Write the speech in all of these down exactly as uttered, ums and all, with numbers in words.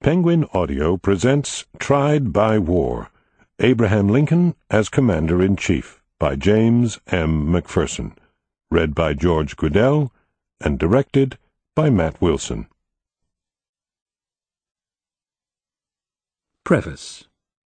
Penguin Audio presents Tried by War, Abraham Lincoln as Commander-in-Chief by James M. McPherson, read by George Goodell and directed by Matt Wilson. Preface.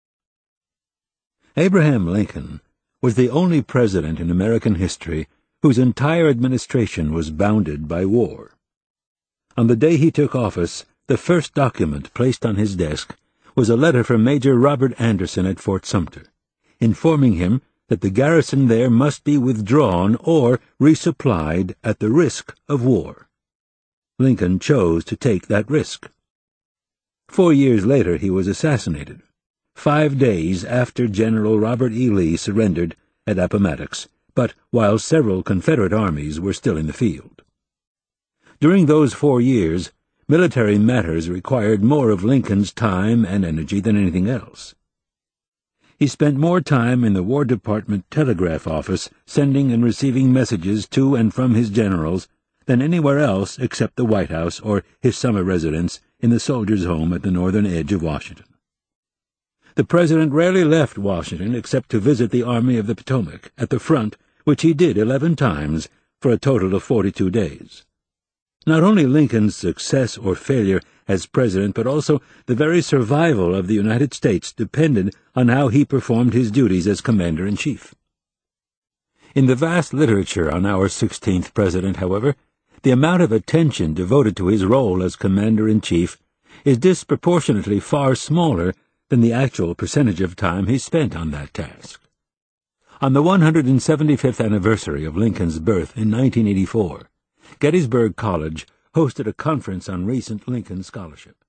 Abraham Lincoln was the only president in American history whose entire administration was bounded by war. On the day he took office, the first document placed on his desk was a letter from Major Robert Anderson at Fort Sumter, informing him that the garrison there must be withdrawn or resupplied at the risk of war. Lincoln chose to take that risk. Four years later he was assassinated, five days after General Robert E. Lee surrendered at Appomattox, but while several Confederate armies were still in the field. During those four years, military matters required more of Lincoln's time and energy than anything else. He spent more time in the War Department telegraph office sending and receiving messages to and from his generals than anywhere else except the White House or his summer residence in the soldiers' home at the northern edge of Washington. The President rarely left Washington except to visit the Army of the Potomac at the front, which he did eleven times for a total of forty-two days. Not only Lincoln's success or failure as president, but also the very survival of the United States depended on how he performed his duties as commander-in-chief. In the vast literature on our sixteenth president, however, the amount of attention devoted to his role as commander-in-chief is disproportionately far smaller than the actual percentage of time he spent on that task. On the one hundred seventy-fifth anniversary of Lincoln's birth in nineteen eighty-four, Gettysburg College hosted a conference on recent Lincoln scholarship.